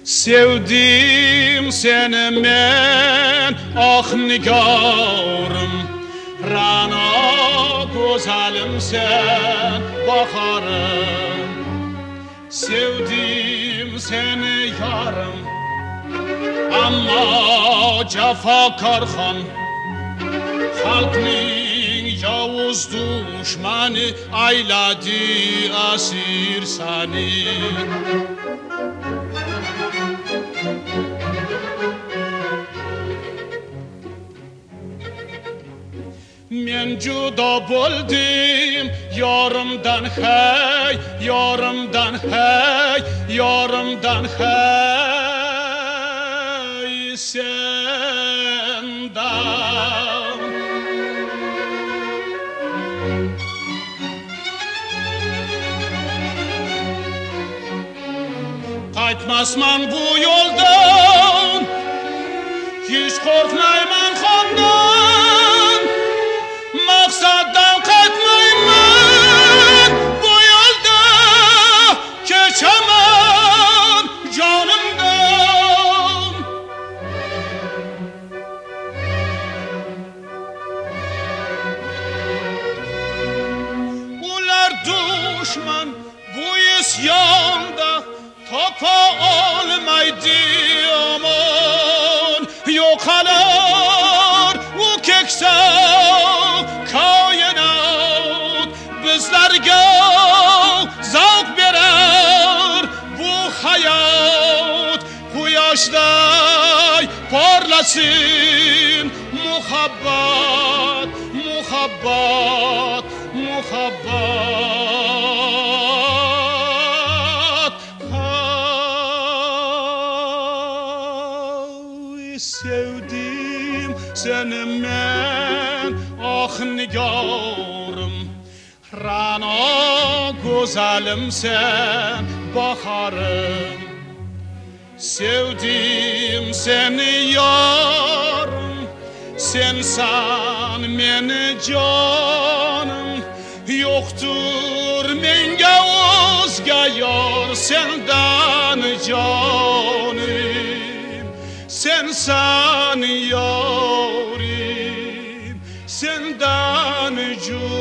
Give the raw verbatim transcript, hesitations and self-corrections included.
Sevdim seni men, ah nigarım, Rana güzelim sen baharım. Sevdim seni yarım, ama cefakarxan, halkning yavuz düşmanı ayladı asir seni. Men juda buldum yarımdan hey, yarımdan hey, yarımdan hey senden. Kaytmasman bu yoldan, hiç korkmayman ondan. Maksaddan kaçmayman, bu yolda geçemem canımdan. Ular düşman bu isyanda, topa olmaydı aman. Yokalar u kekse kainat, bizlarga zavq berar bu hayot. Quyoshday porlasin muhabbat, muhabbat, muhabbat. Hay sevdim seni men, ah nigarım, Rana güzelim sen baharım. Sevdim seni yarım, sensan meni canım. Yoktur menge o'zga yor sendan canım. Sensan yorim, sendan canım.